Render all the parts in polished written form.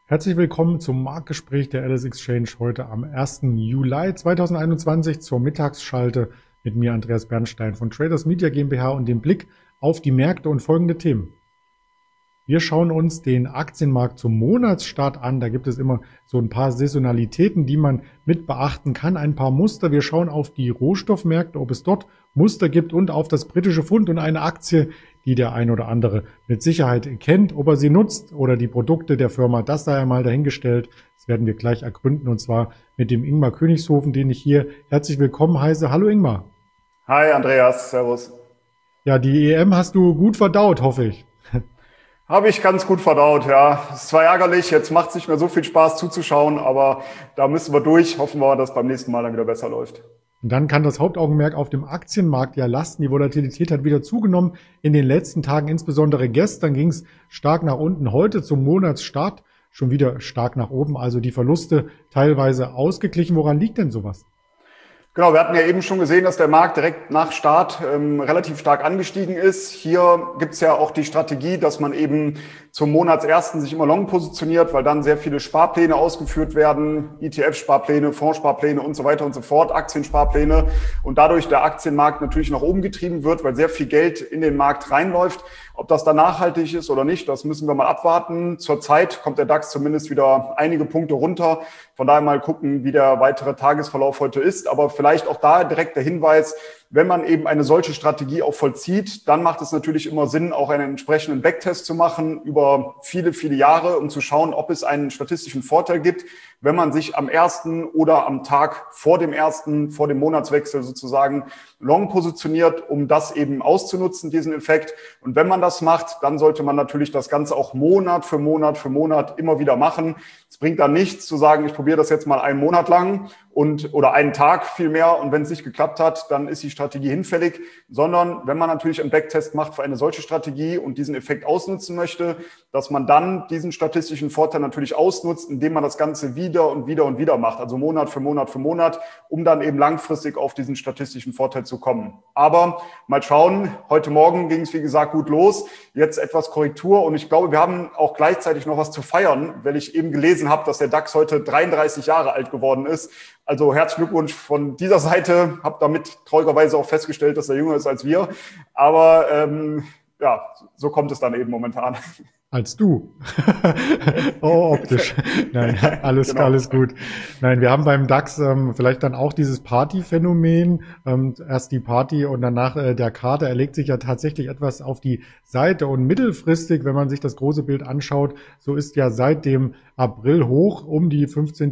Herzlich willkommen zum Marktgespräch der Alice Exchange heute am 1. Juli 2021 zur Mittagsschalte mit mir Andreas Bernstein von Traders Media GmbH und dem Blick auf die Märkte und folgende Themen. Wir schauen uns den Aktienmarkt zum Monatsstart an. Da gibt es immer so ein paar Saisonalitäten, die man mit beachten kann, ein paar Muster. Wir schauen auf die Rohstoffmärkte, ob es dort Muster gibt und auf das britische Pfund und eine Aktie, die der ein oder andere mit Sicherheit kennt. Ob er sie nutzt oder die Produkte der Firma, das sei einmal dahingestellt. Das werden wir gleich ergründen und zwar mit dem Ingmar Königshofen, den ich hier herzlich willkommen heiße. Hallo Ingmar. Hi Andreas, servus. Ja, die EM hast du gut verdaut, hoffe ich. Habe ich ganz gut verdaut, ja. Ist zwar ärgerlich, jetzt macht es nicht mehr so viel Spaß zuzuschauen, aber da müssen wir durch. Hoffen wir, dass beim nächsten Mal dann wieder besser läuft. Und dann kann das Hauptaugenmerk auf dem Aktienmarkt ja lasten. Die Volatilität hat wieder zugenommen in den letzten Tagen, insbesondere gestern ging es stark nach unten. Heute zum Monatsstart schon wieder stark nach oben, also die Verluste teilweise ausgeglichen. Woran liegt denn sowas? Genau, wir hatten ja eben schon gesehen, dass der Markt direkt nach Start relativ stark angestiegen ist. Hier gibt's ja auch die Strategie, dass man eben zum Monatsersten sich immer long positioniert, weil dann sehr viele Sparpläne ausgeführt werden, ETF-Sparpläne, Fondssparpläne und so weiter und so fort, Aktiensparpläne und dadurch der Aktienmarkt natürlich nach oben getrieben wird, weil sehr viel Geld in den Markt reinläuft. Ob das dann nachhaltig ist oder nicht, das müssen wir mal abwarten. Zurzeit kommt der DAX zumindest wieder einige Punkte runter. Von daher mal gucken, wie der weitere Tagesverlauf heute ist. Aber vielleicht auch da direkt der Hinweis, wenn man eben eine solche Strategie auch vollzieht, dann macht es natürlich immer Sinn, auch einen entsprechenden Backtest zu machen über viele, viele Jahre, um zu schauen, ob es einen statistischen Vorteil gibt, wenn man sich am ersten oder am Tag vor dem Monatswechsel sozusagen long positioniert, um das eben auszunutzen, diesen Effekt. Und wenn man das macht, dann sollte man natürlich das Ganze auch Monat für Monat immer wieder machen. Es bringt dann nichts zu sagen, ich probiere das jetzt mal einen Monat lang oder einen Tag vielmehr und wenn es nicht geklappt hat, dann ist die Strategie hinfällig, sondern wenn man natürlich einen Backtest macht für eine solche Strategie und diesen Effekt ausnutzen möchte, dass man dann diesen statistischen Vorteil natürlich ausnutzt, indem man das Ganze wieder und wieder macht, also Monat für Monat, um dann eben langfristig auf diesen statistischen Vorteil zu kommen. Aber mal schauen, heute Morgen ging es wie gesagt gut los, jetzt etwas Korrektur und ich glaube, wir haben auch gleichzeitig noch was zu feiern, weil ich eben gelesen habe, dass der DAX heute 33 Jahre alt geworden ist. Also herzlichen Glückwunsch von dieser Seite. Habe damit traurigerweise auch festgestellt, dass er jünger ist als wir. Aber ja, so kommt es dann eben momentan. Als du. Oh, optisch. Nein, alles, genau. Alles gut. Nein, wir haben beim DAX vielleicht dann auch dieses Party-Phänomen. Erst die Party und danach der Kater. Er legt sich ja tatsächlich etwas auf die Seite. Und mittelfristig, wenn man sich das große Bild anschaut, so ist ja seit dem April hoch um die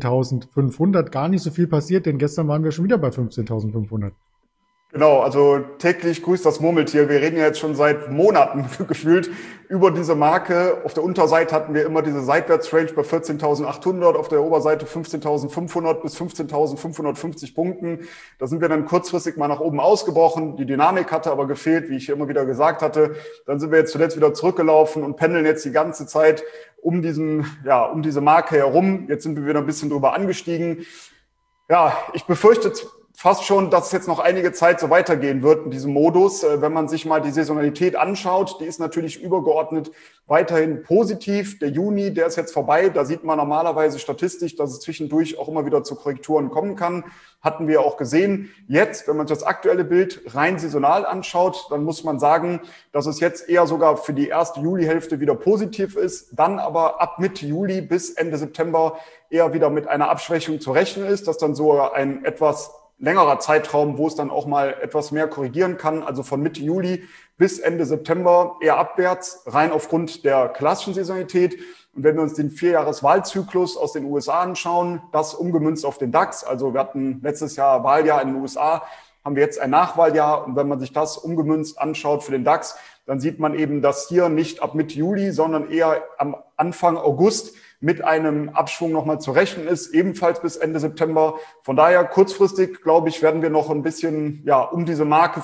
15.500 gar nicht so viel passiert, denn gestern waren wir schon wieder bei 15.500. Genau, also täglich grüßt das Murmeltier. Wir reden ja jetzt schon seit Monaten gefühlt über diese Marke. Auf der Unterseite hatten wir immer diese Seitwärtsrange bei 14.800, auf der Oberseite 15.500 bis 15.550 Punkten. Da sind wir dann kurzfristig mal nach oben ausgebrochen. Die Dynamik hatte aber gefehlt, wie ich immer wieder gesagt hatte. Dann sind wir jetzt zuletzt wieder zurückgelaufen und pendeln jetzt die ganze Zeit um diese Marke herum. Jetzt sind wir wieder ein bisschen drüber angestiegen. Ja, ich befürchte fast schon, dass es jetzt noch einige Zeit so weitergehen wird in diesem Modus. Wenn man sich mal die Saisonalität anschaut, die ist natürlich übergeordnet weiterhin positiv. Der Juni, der ist jetzt vorbei. Da sieht man normalerweise statistisch, dass es zwischendurch auch immer wieder zu Korrekturen kommen kann. Hatten wir auch gesehen. Jetzt, wenn man sich das aktuelle Bild rein saisonal anschaut, dann muss man sagen, dass es jetzt eher sogar für die erste Julihälfte wieder positiv ist. Dann aber ab Mitte Juli bis Ende September eher wieder mit einer Abschwächung zu rechnen ist. Das dann so ein etwas längerer Zeitraum, wo es dann auch mal etwas mehr korrigieren kann, also von Mitte Juli bis Ende September eher abwärts, rein aufgrund der klassischen Saisonalität. Und wenn wir uns den 4-Jahres-Wahlzyklus aus den USA anschauen, das umgemünzt auf den DAX, also wir hatten letztes Jahr Wahljahr in den USA, haben wir jetzt ein Nachwahljahr und wenn man sich das umgemünzt anschaut für den DAX, dann sieht man eben, dass hier nicht ab Mitte Juli, sondern eher am Anfang August mit einem Abschwung nochmal zu rechnen ist, ebenfalls bis Ende September. Von daher kurzfristig, glaube ich, werden wir noch ein bisschen um diese Marke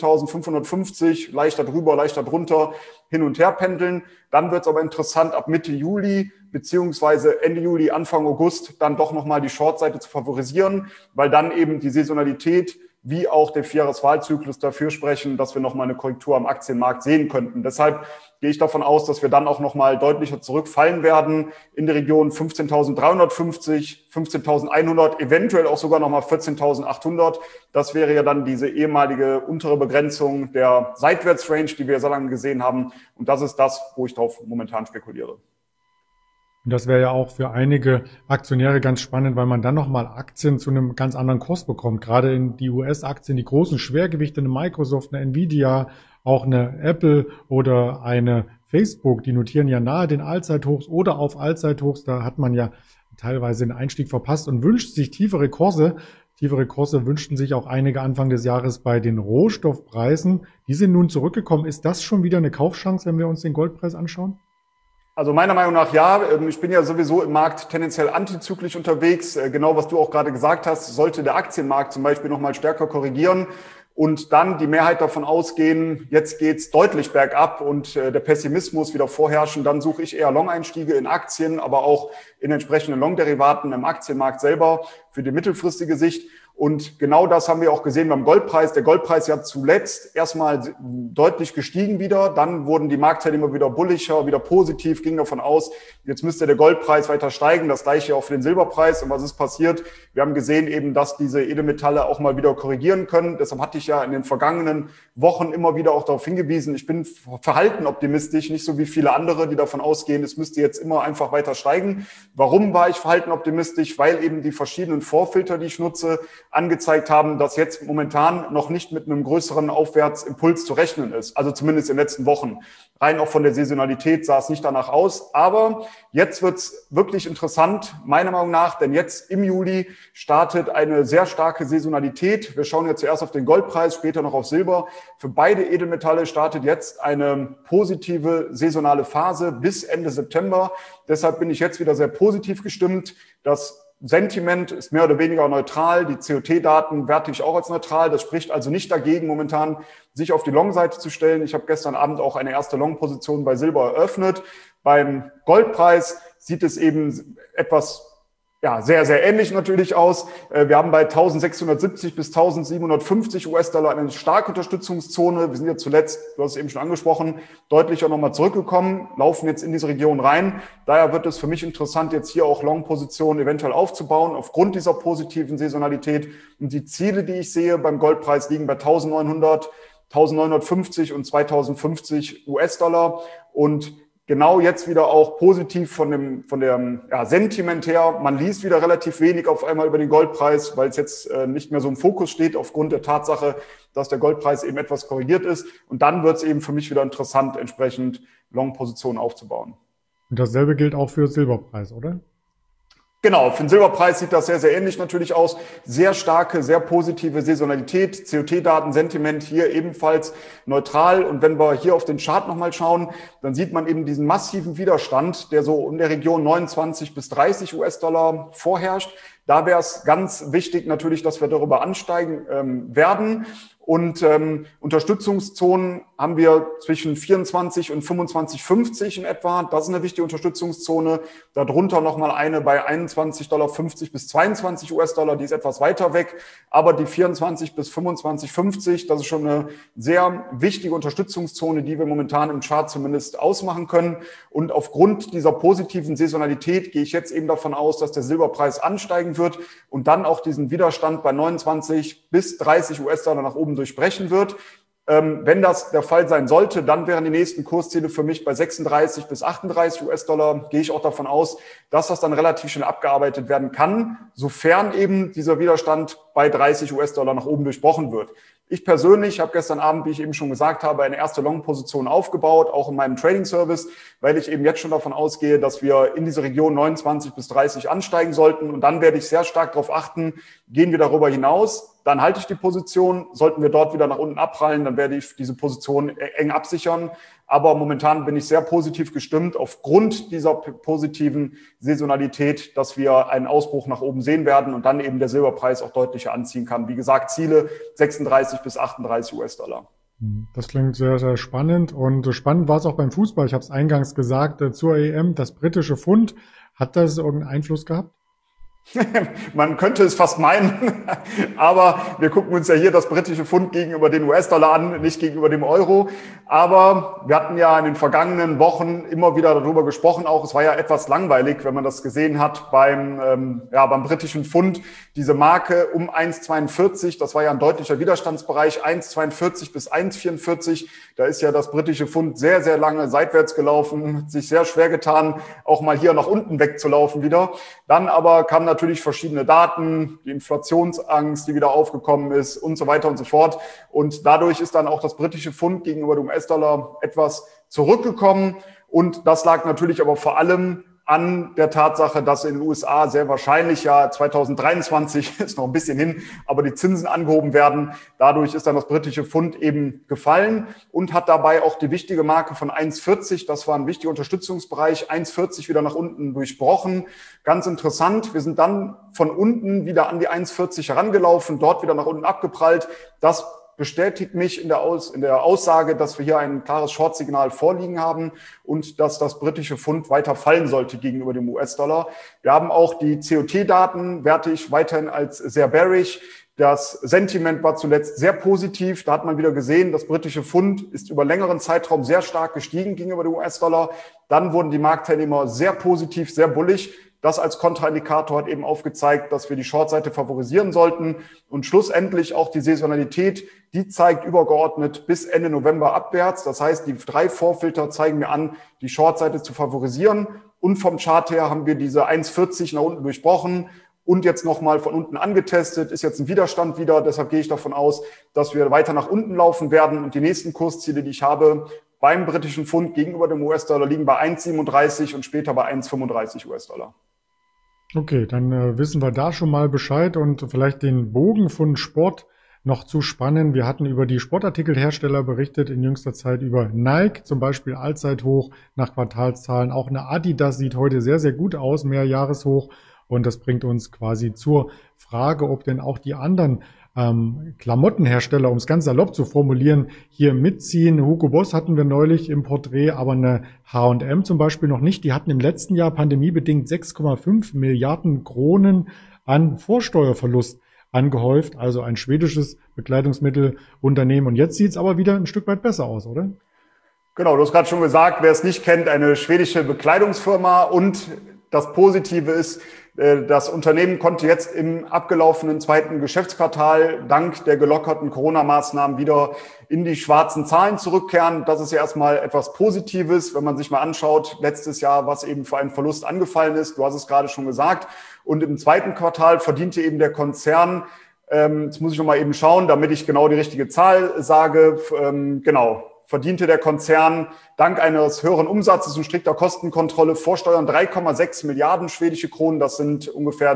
15.550, leichter drüber, leichter drunter, hin und her pendeln. Dann wird es aber interessant, ab Mitte Juli beziehungsweise Ende Juli, Anfang August dann doch nochmal die Shortseite zu favorisieren, weil dann eben die Saisonalität wie auch der Vierjahreswahlzyklus dafür sprechen, dass wir nochmal eine Korrektur am Aktienmarkt sehen könnten. Deshalb gehe ich davon aus, dass wir dann auch nochmal deutlicher zurückfallen werden in die Region 15.350, 15.100, eventuell auch sogar nochmal 14.800. Das wäre ja dann diese ehemalige untere Begrenzung der Seitwärtsrange, die wir so lange gesehen haben. Und das ist das, wo ich drauf momentan spekuliere. Und das wäre ja auch für einige Aktionäre ganz spannend, weil man dann nochmal Aktien zu einem ganz anderen Kurs bekommt. Gerade in die US-Aktien, die großen Schwergewichte, eine Microsoft, eine Nvidia, auch eine Apple oder eine Facebook, die notieren ja nahe den Allzeithochs oder auf Allzeithochs. Da hat man ja teilweise den Einstieg verpasst und wünscht sich tiefere Kurse. Tiefere Kurse wünschten sich auch einige Anfang des Jahres bei den Rohstoffpreisen. Die sind nun zurückgekommen. Ist das schon wieder eine Kaufchance, wenn wir uns den Goldpreis anschauen? Also meiner Meinung nach ja. Ich bin ja sowieso im Markt tendenziell antizyklisch unterwegs. Genau, was du auch gerade gesagt hast, sollte der Aktienmarkt zum Beispiel nochmal stärker korrigieren und dann die Mehrheit davon ausgehen, jetzt geht's deutlich bergab und der Pessimismus wieder vorherrschen, dann suche ich eher Long-Einstiege in Aktien, aber auch in entsprechenden Long-Derivaten im Aktienmarkt selber für die mittelfristige Sicht. Und genau das haben wir auch gesehen beim Goldpreis. Der Goldpreis ja zuletzt erstmal deutlich gestiegen wieder. Dann wurden die Marktteilnehmer wieder bullischer, wieder positiv, ging davon aus, jetzt müsste der Goldpreis weiter steigen. Das gleiche auch für den Silberpreis. Und was ist passiert? Wir haben gesehen eben, dass diese Edelmetalle auch mal wieder korrigieren können. Deshalb hatte ich ja in den vergangenen Wochen immer wieder auch darauf hingewiesen, ich bin verhalten optimistisch, nicht so wie viele andere, die davon ausgehen, es müsste jetzt immer einfach weiter steigen. Warum war ich verhalten optimistisch? Weil eben die verschiedenen Vorfilter, die ich nutze, angezeigt haben, dass jetzt momentan noch nicht mit einem größeren Aufwärtsimpuls zu rechnen ist. Also zumindest in den letzten Wochen. Rein auch von der Saisonalität sah es nicht danach aus. Aber jetzt wird's wirklich interessant, meiner Meinung nach, denn jetzt im Juli startet eine sehr starke Saisonalität. Wir schauen jetzt zuerst auf den Goldpreis, später noch auf Silber. Für beide Edelmetalle startet jetzt eine positive saisonale Phase bis Ende September. Deshalb bin ich jetzt wieder sehr positiv gestimmt. Das Sentiment ist mehr oder weniger neutral. Die COT-Daten werte ich auch als neutral. Das spricht also nicht dagegen, momentan sich auf die Long-Seite zu stellen. Ich habe gestern Abend auch eine erste Long-Position bei Silber eröffnet. Beim Goldpreis sieht es eben etwas sehr, sehr ähnlich natürlich aus. Wir haben bei 1670 bis 1750 US-Dollar eine starke Unterstützungszone. Wir sind ja zuletzt, du hast es eben schon angesprochen, deutlich auch nochmal zurückgekommen, laufen jetzt in diese Region rein. Daher wird es für mich interessant, jetzt hier auch Long-Positionen eventuell aufzubauen, aufgrund dieser positiven Saisonalität. Und die Ziele, die ich sehe beim Goldpreis, liegen bei 1900, 1950 und 2050 US-Dollar. Und genau jetzt wieder auch positiv von dem Sentiment her. Man liest wieder relativ wenig auf einmal über den Goldpreis, weil es jetzt nicht mehr so im Fokus steht aufgrund der Tatsache, dass der Goldpreis eben etwas korrigiert ist. Und dann wird es eben für mich wieder interessant, entsprechend Long-Positionen aufzubauen. Und dasselbe gilt auch für Silberpreis, oder? Genau, für den Silberpreis sieht das sehr, sehr ähnlich natürlich aus. Sehr starke, sehr positive Saisonalität, COT-Daten, Sentiment hier ebenfalls neutral. Und wenn wir hier auf den Chart nochmal schauen, dann sieht man eben diesen massiven Widerstand, der so in der Region 29 bis 30 US-Dollar vorherrscht. Da wäre es ganz wichtig natürlich, dass wir darüber ansteigen werden. Und Unterstützungszonen haben wir zwischen 24 und 25,50 in etwa. Das ist eine wichtige Unterstützungszone. Darunter nochmal eine bei 21,50 bis 22 US-Dollar. Die ist etwas weiter weg. Aber die 24 bis 25,50, das ist schon eine sehr wichtige Unterstützungszone, die wir momentan im Chart zumindest ausmachen können. Und aufgrund dieser positiven Saisonalität gehe ich jetzt eben davon aus, dass der Silberpreis ansteigen wird und dann auch diesen Widerstand bei 29 bis 30 US-Dollar nach oben durchbrechen wird. Wenn das der Fall sein sollte, dann wären die nächsten Kursziele für mich bei 36 bis 38 US-Dollar. Gehe ich auch davon aus, dass das dann relativ schnell abgearbeitet werden kann, sofern eben dieser Widerstand bei 30 US-Dollar nach oben durchbrochen wird. Ich persönlich habe gestern Abend, wie ich eben schon gesagt habe, eine erste Long-Position aufgebaut, auch in meinem Trading-Service, weil ich eben jetzt schon davon ausgehe, dass wir in diese Region 29 bis 30 ansteigen sollten. Und dann werde ich sehr stark darauf achten, gehen wir darüber hinaus, dann halte ich die Position. Sollten wir dort wieder nach unten abprallen, dann werde ich diese Position eng absichern. Aber momentan bin ich sehr positiv gestimmt aufgrund dieser positiven Saisonalität, dass wir einen Ausbruch nach oben sehen werden und dann eben der Silberpreis auch deutlicher anziehen kann. Wie gesagt, Ziele 36 bis 38 US-Dollar. Das klingt sehr, sehr spannend. Und spannend war es auch beim Fußball. Ich habe es eingangs gesagt, zur EM, das britische Pfund. Hat das irgendeinen Einfluss gehabt? Man könnte es fast meinen, aber wir gucken uns ja hier das britische Pfund gegenüber dem US-Dollar an, nicht gegenüber dem Euro. Aber wir hatten ja in den vergangenen Wochen immer wieder darüber gesprochen, auch es war ja etwas langweilig, wenn man das gesehen hat beim britischen Pfund, diese Marke um 1,42, das war ja ein deutlicher Widerstandsbereich, 1,42 bis 1,44. Da ist ja das britische Pfund sehr, sehr lange seitwärts gelaufen, sich sehr schwer getan, auch mal hier nach unten wegzulaufen wieder. Dann aber kamen natürlich verschiedene Daten, die Inflationsangst, die wieder aufgekommen ist und so weiter und so fort. Und dadurch ist dann auch das britische Pfund gegenüber dem US-Dollar etwas zurückgekommen. Und das lag natürlich aber vor allem an der Tatsache, dass in den USA sehr wahrscheinlich ja 2023, ist noch ein bisschen hin, aber die Zinsen angehoben werden. Dadurch ist dann das britische Pfund eben gefallen und hat dabei auch die wichtige Marke von 1,40, das war ein wichtiger Unterstützungsbereich, 1,40 wieder nach unten durchbrochen. Ganz interessant, wir sind dann von unten wieder an die 1,40 herangelaufen, dort wieder nach unten abgeprallt. Das bestätigt mich in der Aussage, dass wir hier ein klares Short-Signal vorliegen haben und dass das britische Pfund weiter fallen sollte gegenüber dem US-Dollar. Wir haben auch die COT-Daten, werte ich weiterhin als sehr bearish. Das Sentiment war zuletzt sehr positiv. Da hat man wieder gesehen, das britische Pfund ist über längeren Zeitraum sehr stark gestiegen gegenüber dem US-Dollar. Dann wurden die Marktteilnehmer sehr positiv, sehr bullig. Das als Kontraindikator hat eben aufgezeigt, dass wir die Shortseite favorisieren sollten. Und schlussendlich auch die Saisonalität, die zeigt übergeordnet bis Ende November abwärts. Das heißt, die 3 Vorfilter zeigen mir an, die Shortseite zu favorisieren. Und vom Chart her haben wir diese 1,40 nach unten durchbrochen und jetzt nochmal von unten angetestet. Ist jetzt ein Widerstand wieder. Deshalb gehe ich davon aus, dass wir weiter nach unten laufen werden. Und die nächsten Kursziele, die ich habe, beim britischen Pfund gegenüber dem US-Dollar liegen bei 1,37 und später bei 1,35 US-Dollar. Okay, dann wissen wir da schon mal Bescheid und vielleicht den Bogen von Sport noch zu spannen. Wir hatten über die Sportartikelhersteller berichtet in jüngster Zeit, über Nike zum Beispiel Allzeithoch nach Quartalszahlen. Auch eine Adidas sieht heute sehr, sehr gut aus, Mehrjahreshoch. Und das bringt uns quasi zur Frage, ob denn auch die anderen Klamottenhersteller, um es ganz salopp zu formulieren, hier mitziehen. Hugo Boss hatten wir neulich im Porträt, aber eine H&M zum Beispiel noch nicht. Die hatten im letzten Jahr pandemiebedingt 6,5 Milliarden Kronen an Vorsteuerverlust angehäuft, also ein schwedisches Bekleidungsmittelunternehmen. Und jetzt sieht es aber wieder ein Stück weit besser aus, oder? Genau, du hast gerade schon gesagt, wer es nicht kennt, eine schwedische Bekleidungsfirma. Und das Positive ist, das Unternehmen konnte jetzt im abgelaufenen 2. Geschäftsquartal dank der gelockerten Corona-Maßnahmen wieder in die schwarzen Zahlen zurückkehren. Das ist ja erstmal etwas Positives, wenn man sich mal anschaut, letztes Jahr, was eben für einen Verlust angefallen ist. Du hast es gerade schon gesagt. Und im 2. Quartal verdiente eben der Konzern, jetzt muss ich noch mal eben schauen, damit ich genau die richtige Zahl sage, verdiente der Konzern dank eines höheren Umsatzes und strikter Kostenkontrolle vor Steuern 3,6 Milliarden schwedische Kronen. Das sind ungefähr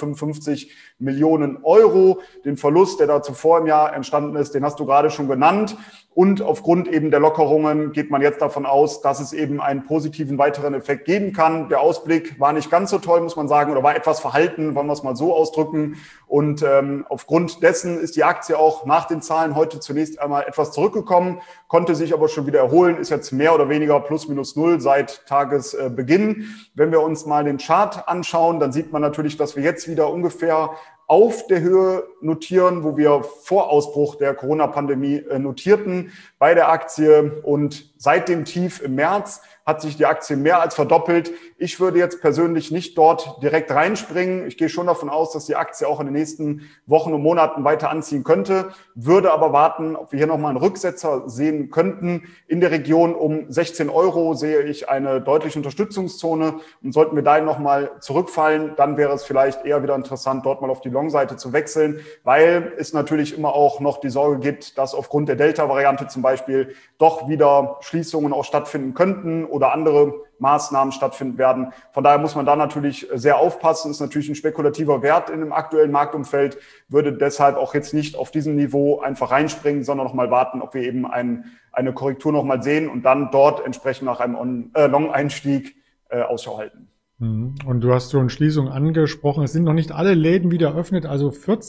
355 Millionen Euro. Den Verlust, der da zuvor im Jahr entstanden ist, den hast du gerade schon genannt. Und aufgrund eben der Lockerungen geht man jetzt davon aus, dass es eben einen positiven weiteren Effekt geben kann. Der Ausblick war nicht ganz so toll, muss man sagen, oder war etwas verhalten, wollen wir es mal so ausdrücken. Und aufgrund dessen ist die Aktie auch nach den Zahlen heute zunächst einmal etwas zurückgekommen, konnte sich aber schon wieder erholen, ist jetzt mehr oder weniger plus minus null seit Tagesbeginn. Wenn wir uns mal den Chart anschauen, dann sieht man natürlich, dass wir jetzt wieder ungefähr auf der Höhe notieren, wo wir vor Ausbruch der Corona-Pandemie notierten bei der Aktie. Und seit dem Tief im März hat sich die Aktie mehr als verdoppelt. Ich würde jetzt persönlich nicht dort direkt reinspringen. Ich gehe schon davon aus, dass die Aktie auch in den nächsten Wochen und Monaten weiter anziehen könnte, würde aber warten, ob wir hier nochmal einen Rücksetzer sehen könnten. In der Region um 16 Euro sehe ich eine deutliche Unterstützungszone und sollten wir da nochmal zurückfallen, dann wäre es vielleicht eher wieder interessant, dort mal auf die Long-Seite zu wechseln, weil es natürlich immer auch noch die Sorge gibt, dass aufgrund der Delta-Variante zum Beispiel doch wieder Schließungen auch stattfinden könnten oder andere Maßnahmen stattfinden werden. Von daher muss man da natürlich sehr aufpassen. Ist natürlich ein spekulativer Wert in dem aktuellen Marktumfeld, würde deshalb auch jetzt nicht auf diesem Niveau einfach reinspringen, sondern noch mal warten, ob wir eben eine Korrektur noch mal sehen und dann dort entsprechend nach einem Long-Einstieg Ausschau halten. Und du hast schon Schließungen angesprochen. Es sind noch nicht alle Läden wieder eröffnet, also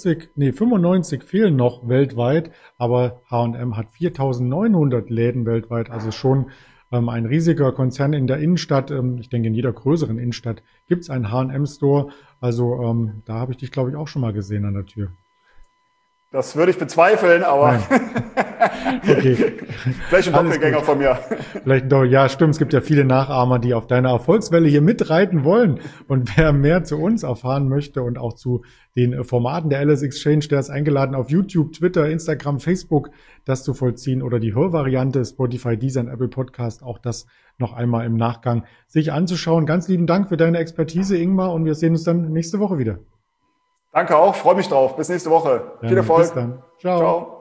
95 fehlen noch weltweit, aber H&M hat 4.900 Läden weltweit, also schon ein riesiger Konzern in der Innenstadt. Ich denke, in jeder größeren Innenstadt gibt es einen H&M-Store. Also da habe ich dich, glaube ich, auch schon mal gesehen an der Tür. Das würde ich bezweifeln, aber okay. Vielleicht ein Doppelgänger von mir. Vielleicht doch, ja, stimmt. Es gibt ja viele Nachahmer, die auf deiner Erfolgswelle hier mitreiten wollen. Und wer mehr zu uns erfahren möchte und auch zu den Formaten der LS Exchange, der ist eingeladen, auf YouTube, Twitter, Instagram, Facebook das zu vollziehen oder die Hörvariante Spotify, Deezer und Apple Podcast, auch das noch einmal im Nachgang sich anzuschauen. Ganz lieben Dank für deine Expertise, Ingmar, und wir sehen uns dann nächste Woche wieder. Danke auch, freue mich drauf. Bis nächste Woche. Viel Erfolg. Bis dann. Ciao. Ciao.